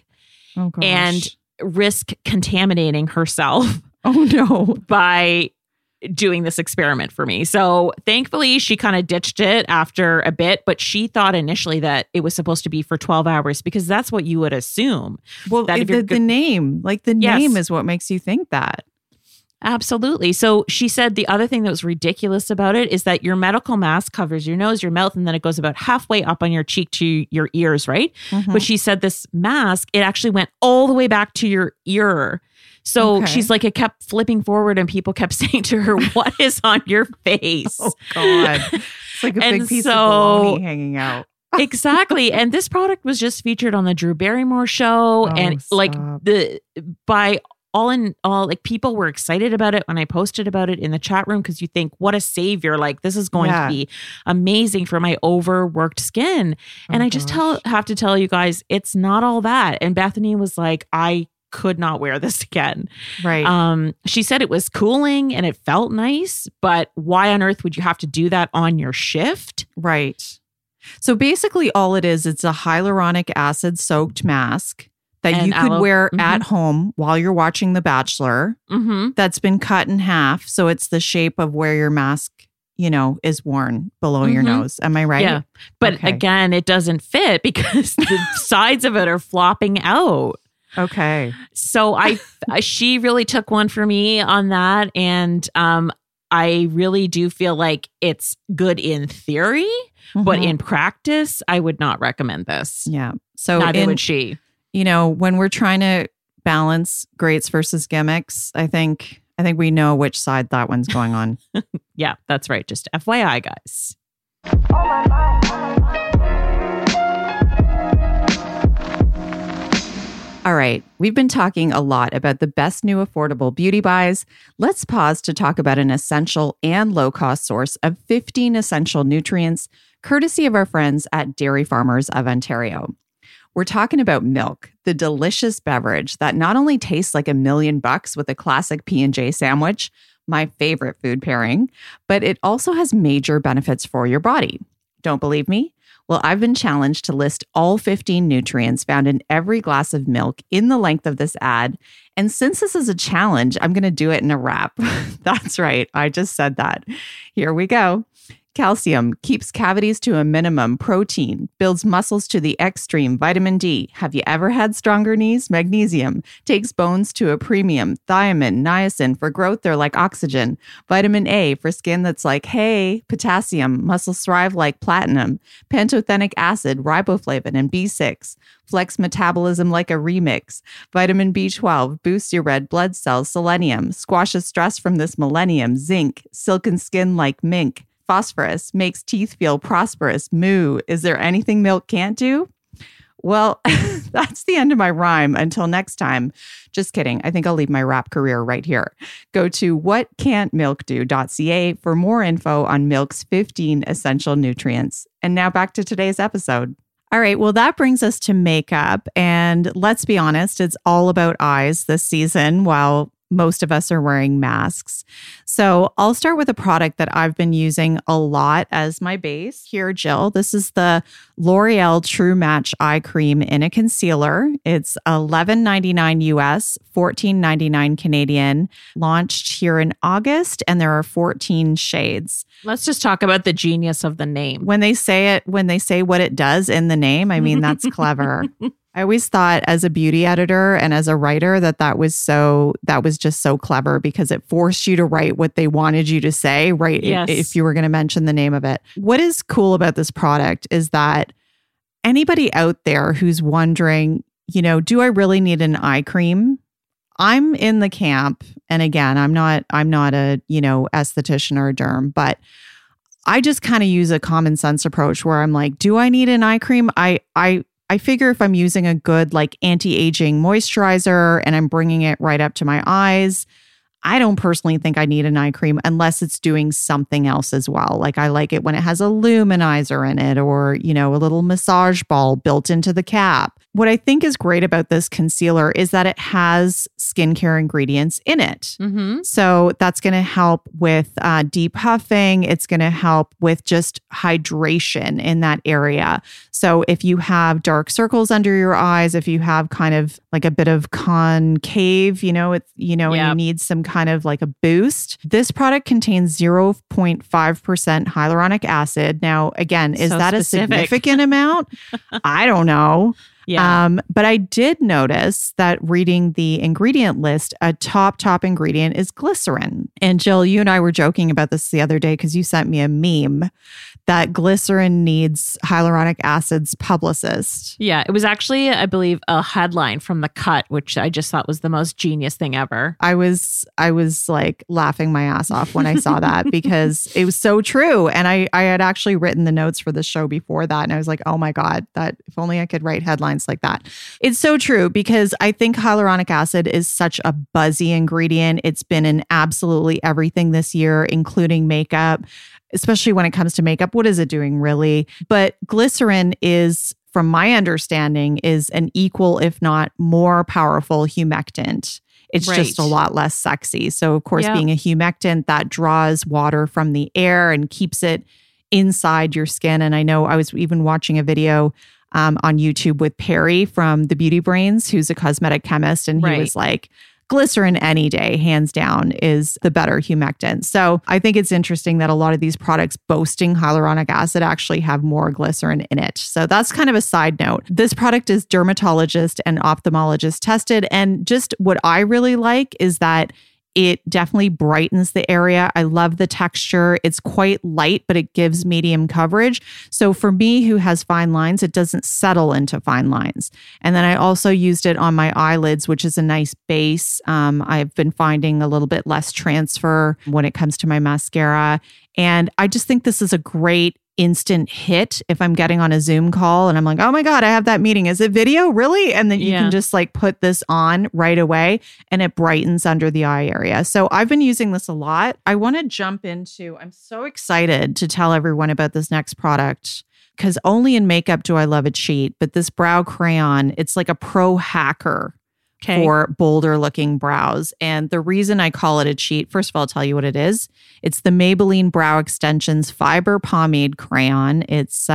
and risk contaminating herself. Oh, no. By doing this experiment for me. So thankfully, she kind of ditched it after a bit, but she thought initially that it was supposed to be for 12 hours because that's what you would assume. Well, that the name, like the name is what makes you think that. Absolutely. So she said the other thing that was ridiculous about it is that your medical mask covers your nose, your mouth, and then it goes about halfway up on your cheek to your ears, right? But she said this mask, it actually went all the way back to your ear. So she's like, it kept flipping forward and people kept saying to her, what is on your face? Oh, God. It's like a big piece of bologna hanging out. Exactly. And this product was just featured on the Drew Barrymore show. By all in all, like people were excited about it when I posted about it in the chat room because you think, what a savior. Like this is going to be amazing for my overworked skin. And I just have to tell you guys, it's not all that. And Bethany was like, I could not wear this again. Right. She said it was cooling and it felt nice, but why on earth would you have to do that on your shift? Right. So basically all it is, it's a hyaluronic acid soaked mask that And you could wear at home while you're watching The Bachelor. That's been cut in half. So it's the shape of where your mask, you know, is worn below your nose. Am I right? Yeah. But again, it doesn't fit because the sides of it are flopping out. Okay. So she really took one for me on that. And I really do feel like it's good in theory, but in practice, I would not recommend this. Yeah. So neither would she. You know, when we're trying to balance greats versus gimmicks, I think we know which side that one's going on. Yeah, that's right. Just FYI, guys. All right, we've been talking a lot about the best new affordable beauty buys. Let's pause to talk about an essential and low-cost source of 15 essential nutrients, courtesy of our friends at Dairy Farmers of Ontario. We're talking about milk, the delicious beverage that not only tastes like $1 million with a classic P&J sandwich, my favorite food pairing, but it also has major benefits for your body. Don't believe me? Well, I've been challenged to list all 15 nutrients found in every glass of milk in the length of this ad. And since this is a challenge, I'm going to do it in a wrap. That's right. I just said that. Here we go. Calcium keeps cavities to a minimum. Protein builds muscles to the extreme. Vitamin D. Have you ever had stronger knees? Magnesium takes bones to a premium. Thiamine, niacin for growth. They're like oxygen. Vitamin A for skin that's like, hey. Potassium. Muscles thrive like platinum. Pantothenic acid, riboflavin, and B6. Flex metabolism like a remix. Vitamin B12 boosts your red blood cells. Selenium squashes stress from this millennium. Zinc, silken skin like mink. Phosphorus makes teeth feel prosperous. Moo, is there anything milk can't do? Well, that's the end of my rhyme. Until next time. Just kidding. I think I'll leave my rap career right here. Go to whatcan'tmilkdo.ca for more info on milk's 15 essential nutrients. And now back to today's episode. All right. Well, that brings us to makeup. And let's be honest, it's all about eyes this season while most of us are wearing masks. So I'll start with a product that I've been using a lot as my base. Here, Jill, this is the L'Oreal True Match Eye Cream in a concealer. It's $11.99 US, $14.99 Canadian, launched here in August, and there are 14 shades. Let's just talk about the genius of the name. When they say what it does in the name, I mean, that's clever. I always thought as a beauty editor and as a writer that was just so clever because it forced you to write what they wanted you to say, right? Yes. If you were going to mention the name of it. What is cool about this product is that anybody out there who's wondering, you know, do I really need an eye cream? I'm in the camp. And again, I'm not a, you know, esthetician or a derm, but I just kind of use a common sense approach where I'm like, do I need an eye cream? I figure if I'm using a good like anti-aging moisturizer and I'm bringing it right up to my eyes, I don't personally think I need an eye cream unless it's doing something else as well. Like I like it when it has a luminizer in it or, you know, a little massage ball built into the cap. What I think is great about this concealer is that it has skincare ingredients in it. So that's going to help with depuffing. It's going to help with just hydration in that area. So if you have dark circles under your eyes, if you have kind of like a bit of concave, and you need some kind of like a boost, this product contains 0.5% hyaluronic acid. Now, again, is that a significant amount? I don't know. Yeah. But I did notice that reading the ingredient list, a top ingredient is glycerin. And Jill, you and I were joking about this the other day because you sent me a meme that glycerin needs hyaluronic acid's publicist. Yeah, it was actually, I believe, a headline from The Cut, which I just thought was the most genius thing ever. I was like laughing my ass off when I saw that because it was so true. And I had actually written the notes for the show before that. And I was like, oh my God, that if only I could write headlines lines like that. It's so true because I think hyaluronic acid is such a buzzy ingredient. It's been in absolutely everything this year, including makeup, especially when it comes to makeup. What is it doing really? But glycerin is, from my understanding, is an equal, if not more powerful humectant. It's just a lot less sexy. So of course, being a humectant, that draws water from the air and keeps it inside your skin. And I know I was even watching a video on YouTube with Perry from the Beauty Brains, who's a cosmetic chemist. And he was like, glycerin any day, hands down, is the better humectant. So I think it's interesting that a lot of these products boasting hyaluronic acid actually have more glycerin in it. So that's kind of a side note. This product is dermatologist and ophthalmologist tested. And just what I really like is that it definitely brightens the area. I love the texture. It's quite light, but it gives medium coverage. So for me, who has fine lines, it doesn't settle into fine lines. And then I also used it on my eyelids, which is a nice base. I've been finding a little bit less transfer when it comes to my mascara. And I just think this is a great instant hit if I'm getting on a Zoom call and I'm like, oh my God, I have that meeting. Is it video? Really? And then you can just like put this on right away and it brightens under the eye area. So I've been using this a lot. I want to jump into, I'm so excited to tell everyone about this next product because only in makeup do I love a cheat, but this brow crayon, it's like a pro hacker for bolder looking brows. And the reason I call it a cheat, first of all, I'll tell you what it is. It's the Maybelline Brow Extensions Fiber Pomade Crayon. It's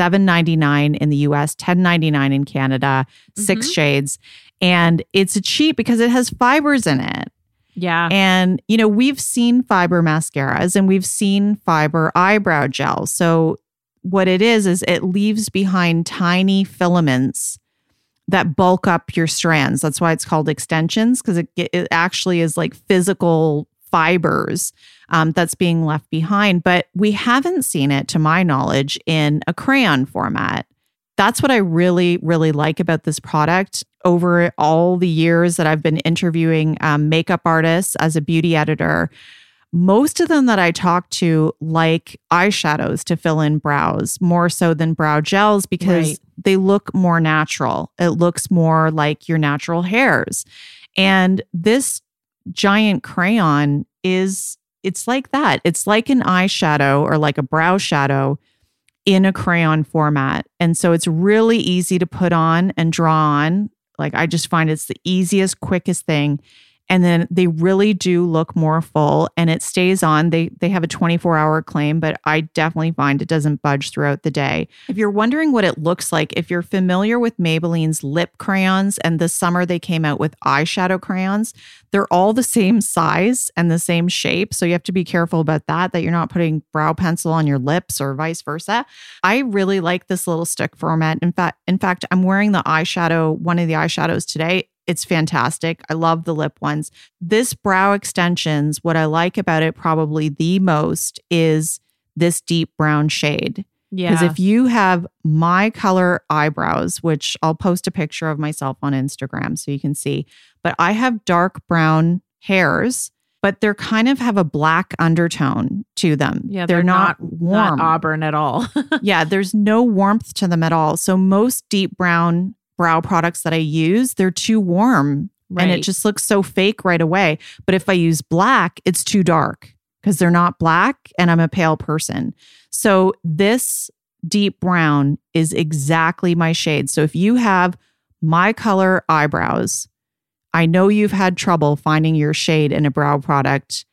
$7.99 in the US, $10.99 in Canada, 6 shades. And it's a cheat because it has fibers in it. Yeah. And, you know, we've seen fiber mascaras and we've seen fiber eyebrow gel. So what it is it leaves behind tiny filaments that bulk up your strands. That's why it's called extensions, because it actually is like physical fibers that's being left behind. But we haven't seen it, to my knowledge, in a crayon format. That's what I really, really like about this product. Over all the years that I've been interviewing makeup artists as a beauty editor, most of them that I talk to like eyeshadows to fill in brows more so than brow gels because they look more natural. It looks more like your natural hairs. And this giant crayon it's like that. It's like an eyeshadow or like a brow shadow in a crayon format. And so it's really easy to put on and draw on. Like I just find it's the easiest, quickest thing. And then they really do look more full and it stays on. They have a 24-hour claim, but I definitely find it doesn't budge throughout the day. If you're wondering what it looks like, if you're familiar with Maybelline's lip crayons, and this summer they came out with eyeshadow crayons, they're all the same size and the same shape. So you have to be careful about that you're not putting brow pencil on your lips or vice versa. I really like this little stick format. In fact, I'm wearing one of the eyeshadows today. It's fantastic. I love the lip ones. This brow extensions, what I like about it probably the most is this deep brown shade. Yeah. Because if you have my color eyebrows, which I'll post a picture of myself on Instagram so you can see, but I have dark brown hairs, but they're kind of have a black undertone to them. Yeah, they're not warm. Not auburn at all. Yeah, there's no warmth to them at all. So most deep brown brow products that I use, they're too warm and it just looks so fake right away. But if I use black, it's too dark because they're not black and I'm a pale person. So this deep brown is exactly my shade. So if you have my color eyebrows, I know you've had trouble finding your shade in a brow product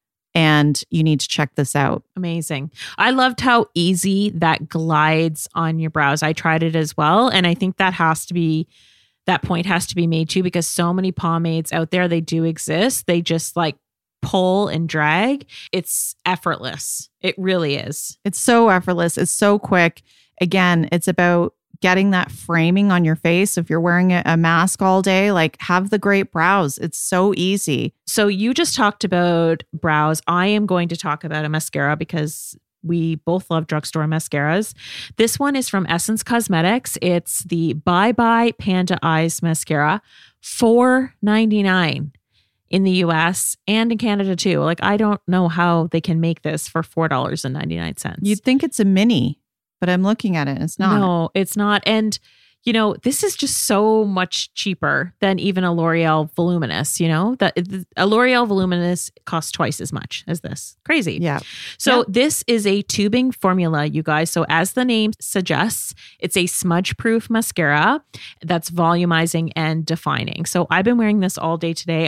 and you need to check this out. Amazing. I loved how easy that glides on your brows. I tried it as well. And I think that point has to be made too, because so many pomades out there, they do exist. They just like pull and drag. It's effortless. It really is. It's so effortless. It's so quick. Again, it's about getting that framing on your face. If you're wearing a mask all day, like have the great brows. It's so easy. So you just talked about brows. I am going to talk about a mascara because we both love drugstore mascaras. This one is from Essence Cosmetics. It's the Bye Bye Panda Eyes Mascara, $4.99 in the US and in Canada too. Like, I don't know how they can make this for $4.99. You'd think it's a mini, but I'm looking at it and it's not. No, it's not. And this is just so much cheaper than even a L'Oreal Voluminous, that a L'Oreal Voluminous costs twice as much as this. Crazy. Yeah. So this is a tubing formula, you guys. So as the name suggests, it's a smudge-proof mascara that's volumizing and defining. So I've been wearing this all day today.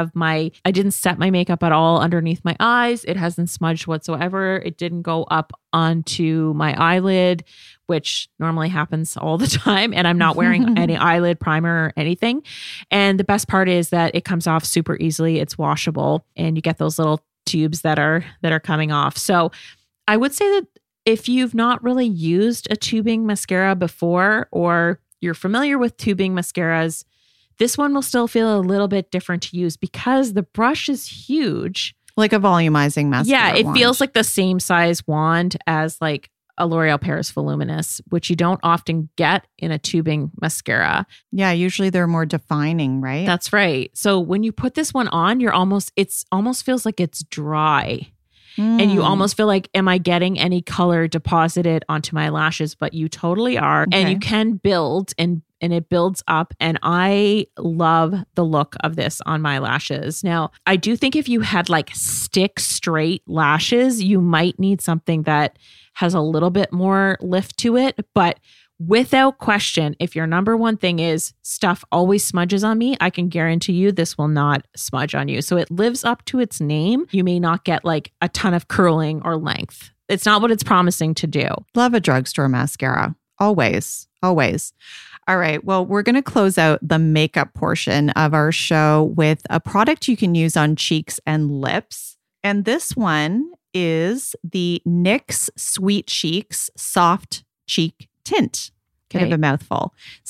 I didn't set my makeup at all underneath my eyes. It hasn't smudged whatsoever. It didn't go up onto my eyelid, which normally happens all the time. And I'm not wearing any eyelid primer or anything. And the best part is that it comes off super easily. It's washable and you get those little tubes that are coming off. So I would say that if you've not really used a tubing mascara before, or you're familiar with tubing mascaras, this one will still feel a little bit different to use because the brush is huge. Like a volumizing mascara. Yeah, it feels like the same size wand as like a L'Oreal Paris Voluminous, which you don't often get in a tubing mascara. Yeah, usually they're more defining, right? That's right. So when you put this one on, it almost feels like it's dry. And you almost feel like, am I getting any color deposited onto my lashes? But you totally are. Okay. And you can build and it builds up. And I love the look of this on my lashes. Now, I do think if you had like stick straight lashes, you might need something that has a little bit more lift to it. But without question, if your number one thing is stuff always smudges on me, I can guarantee you this will not smudge on you. So it lives up to its name. You may not get like a ton of curling or length. It's not what it's promising to do. Love a drugstore mascara. Always, always. All right. Well, we're going to close out the makeup portion of our show with a product you can use on cheeks and lips. And this one is the NYX Sweet Cheeks Soft Cheek Tint. Kind of a mouthful.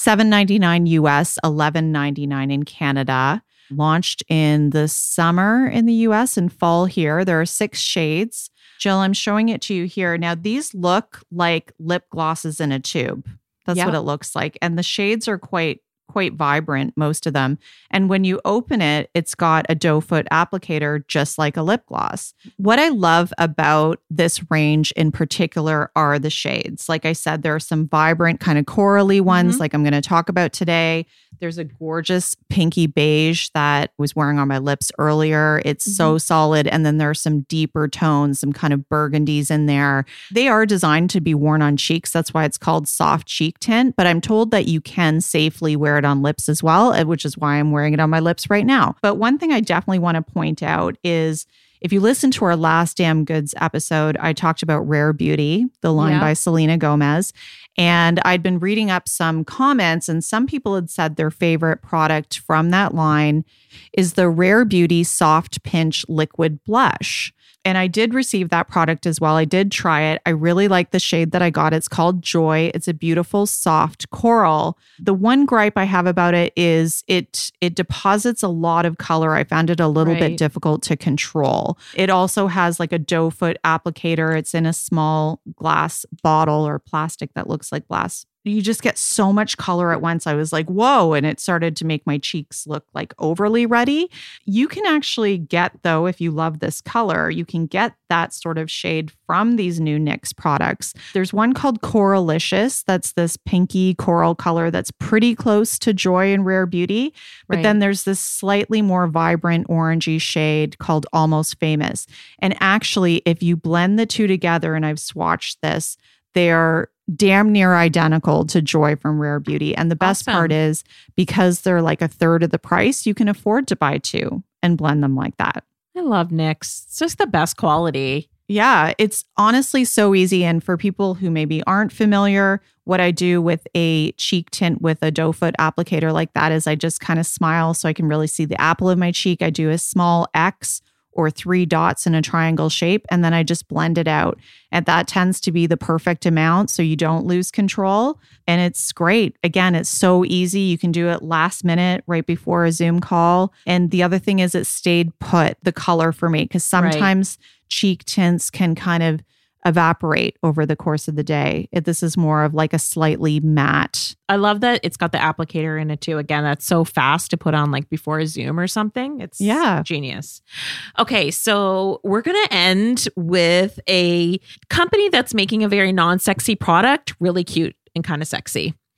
$7.99 US, $11.99 in Canada. Launched in the summer in the US and fall here. There are 6 shades. Jill, I'm showing it to you here. Now, these look like lip glosses in a tube. That's what it looks like. And the shades are quite vibrant, most of them. And when you open it, it's got a doe foot applicator, just like a lip gloss. What I love about this range in particular are the shades. Like I said, there are some vibrant kind of corally ones like I'm going to talk about today. There's a gorgeous pinky beige that I was wearing on my lips earlier. It's so solid. And then there are some deeper tones, some kind of burgundies in there. They are designed to be worn on cheeks. That's why it's called soft cheek tint. But I'm told that you can safely wear it on lips as well, which is why I'm wearing it on my lips right now. But one thing I definitely want to point out is if you listen to our last Damn Goods episode, I talked about Rare Beauty, the line by Selena Gomez. And I'd been reading up some comments, and some people had said their favorite product from that line is the Rare Beauty Soft Pinch Liquid Blush. And I did receive that product as well. I did try it. I really like the shade that I got. It's called Joy. It's a beautiful, soft coral. The one gripe I have about it is it deposits a lot of color. I found it a little bit difficult to control. It also has like a doe foot applicator. It's in a small glass bottle or plastic that looks like glass. You just get so much color at once. I was like, whoa. And it started to make my cheeks look like overly ruddy. You can actually get, though, if you love this color, you can get that sort of shade from these new NYX products. There's one called Coralicious. That's this pinky coral color that's pretty close to Joy and Rare Beauty. But then there's this slightly more vibrant orangey shade called Almost Famous. And actually, if you blend the two together, and I've swatched this, they are damn near identical to Joy from Rare Beauty. And the best part is because they're like a third of the price, you can afford to buy 2 and blend them like that. I love NYX. It's just the best quality. Yeah, it's honestly so easy. And for people who maybe aren't familiar, what I do with a cheek tint with a doe foot applicator like that is I just kind of smile so I can really see the apple of my cheek. I do a small X or 3 dots in a triangle shape, and then I just blend it out. And that tends to be the perfect amount so you don't lose control. And it's great. Again, it's so easy. You can do it last minute right before a Zoom call. And the other thing is it stayed put, the color for me, because sometimes cheek tints can kind of evaporate over the course of the day. This is more of like a slightly matte. I love that it's got the applicator in it too. Again, that's so fast to put on like before a Zoom or something. It's genius. Okay, so we're going to end with a company that's making a very non-sexy product, really cute and kind of sexy.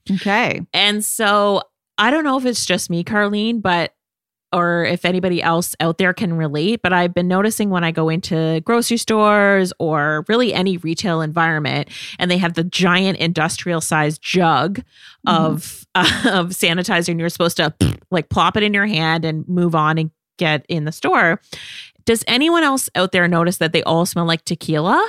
Okay. And so I don't know if it's just me, Carlene, or if anybody else out there can relate, but I've been noticing when I go into grocery stores or really any retail environment and they have the giant industrial sized jug of sanitizer and you're supposed to like plop it in your hand and move on and get in the store. Does anyone else out there notice that they all smell like tequila?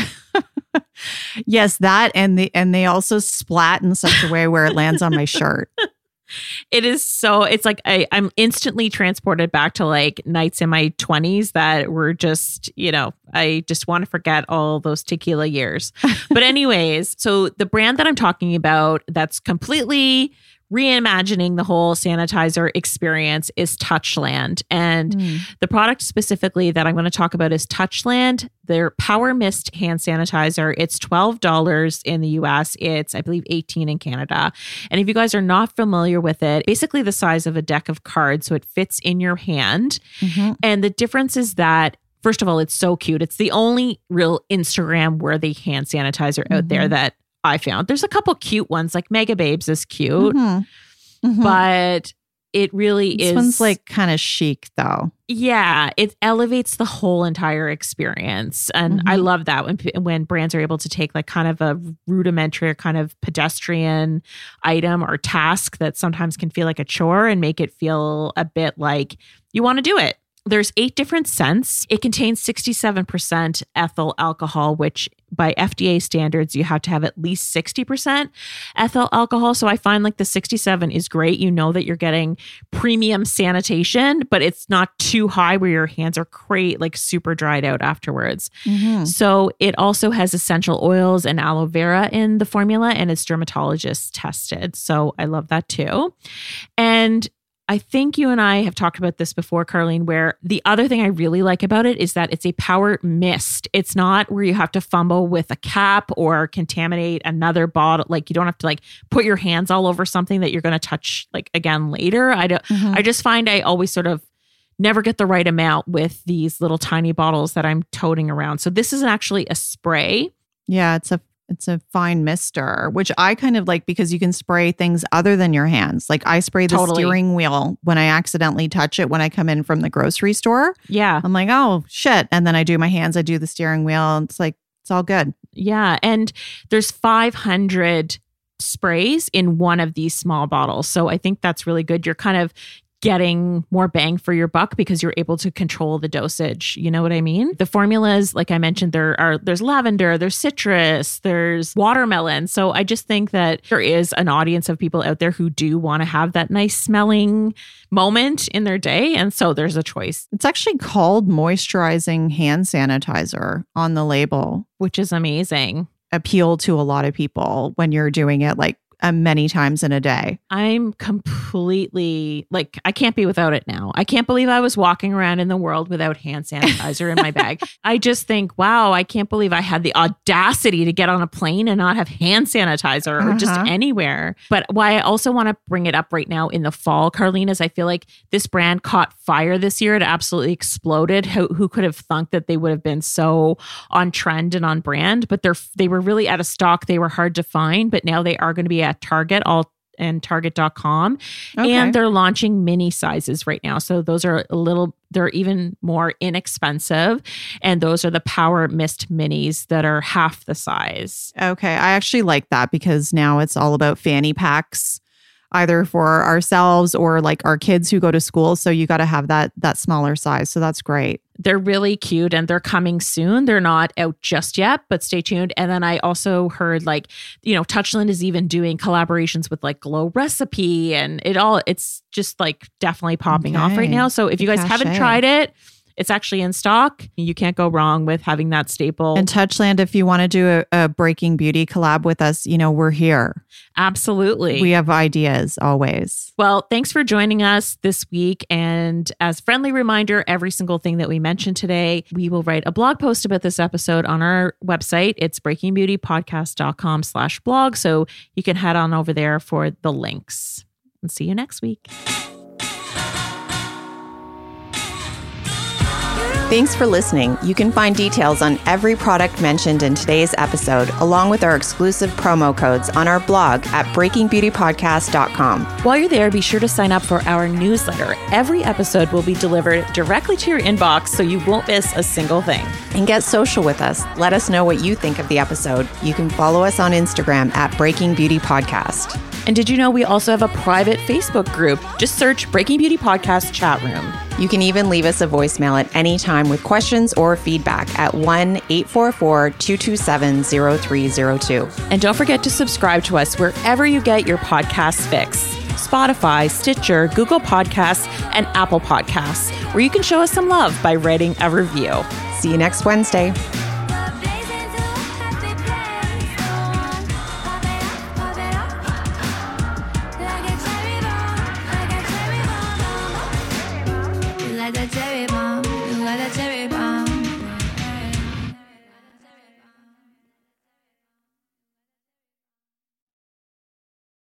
Yes, that and they also splat in such a way where it lands on my shirt. It is so, it's like I'm instantly transported back to like nights in my 20s that were just, I just want to forget all those tequila years. But anyways, so the brand that I'm talking about that's completely reimagining the whole sanitizer experience is Touchland. And the product specifically that I'm going to talk about is Touchland, their Power Mist hand sanitizer. It's $12 in the US. It's, I believe, $18 in Canada. And if you guys are not familiar with it, basically the size of a deck of cards. So it fits in your hand. And the difference is that, first of all, it's so cute. It's the only real Instagram worthy hand sanitizer out there that I found. There's a couple cute ones, like Mega Babes is cute, but it really is. This one's like kind of chic though. Yeah, it elevates the whole entire experience. And I love that when brands are able to take like kind of a rudimentary or kind of pedestrian item or task that sometimes can feel like a chore and make it feel a bit like you want to do it. There's 8 different scents. It contains 67% ethyl alcohol, which by FDA standards, you have to have at least 60% ethyl alcohol. So I find like the 67 is great. You know that you're getting premium sanitation, but it's not too high where your hands are like super dried out afterwards. So it also has essential oils and aloe vera in the formula, and it's dermatologist tested. So I love that too. And I think you and I have talked about this before, Carlene, where the other thing I really like about it is that it's a power mist. It's not where you have to fumble with a cap or contaminate another bottle. Like you don't have to like put your hands all over something that you're going to touch like again later. I just find I always sort of never get the right amount with these little tiny bottles that I'm toting around. So this is actually a spray. Yeah, it's a fine mister, which I kind of like because you can spray things other than your hands. Like I spray the steering wheel when I accidentally touch it when I come in from the grocery store. Yeah. I'm like, oh shit. And then I do my hands, I do the steering wheel. And it's like, it's all good. Yeah. And there's 500 sprays in one of these small bottles. So I think that's really good. You're kind of getting more bang for your buck because you're able to control the dosage. You know what I mean? The formulas, like I mentioned, there's lavender, there's citrus, there's watermelon. So I just think that there is an audience of people out there who do want to have that nice smelling moment in their day. And so there's a choice. It's actually called moisturizing hand sanitizer on the label, which is amazing. Appeal to a lot of people when you're doing it like many times in a day. I'm completely like, I can't be without it now. I can't believe I was walking around in the world without hand sanitizer in my bag. I just think, wow, I can't believe I had the audacity to get on a plane and not have hand sanitizer or just anywhere. But why I also want to bring it up right now in the fall, Carlene, is I feel like this brand caught fire this year. It absolutely exploded. Who could have thunk that they would have been so on trend and on brand? But they were really out of stock. They were hard to find, but now they are going to be at Target and Target.com. Okay. And they're launching mini sizes right now. So those are they're even more inexpensive. And those are the Power Mist minis that are half the size. Okay. I actually like that because now it's all about fanny packs, either for ourselves or like our kids who go to school. So you got to have that smaller size. So that's great. They're really cute and they're coming soon. They're not out just yet, but stay tuned. And then I also heard like, Touchland is even doing collaborations with like Glow Recipe and it's just like definitely popping off right now. So if you guys haven't tried it, it's actually in stock. You can't go wrong with having that staple. And Touchland, if you want to do a Breaking Beauty collab with us, we're here. Absolutely. We have ideas always. Well, thanks for joining us this week. And as a friendly reminder, every single thing that we mentioned today, we will write a blog post about this episode on our website. It's breakingbeautypodcast.com/blog. So you can head on over there for the links. And see you next week. You Thanks for listening. You can find details on every product mentioned in today's episode, along with our exclusive promo codes on our blog at breakingbeautypodcast.com. While you're there, be sure to sign up for our newsletter. Every episode will be delivered directly to your inbox, so you won't miss a single thing. And get social with us. Let us know what you think of the episode. You can follow us on Instagram at Breaking Beauty Podcast. And did you know we also have a private Facebook group? Just search Breaking Beauty Podcast Chat Room. You can even leave us a voicemail at any time with questions or feedback at 1-844-227-0302. And don't forget to subscribe to us wherever you get your podcast fix. Spotify, Stitcher, Google Podcasts, and Apple Podcasts, where you can show us some love by writing a review. See you next Wednesday.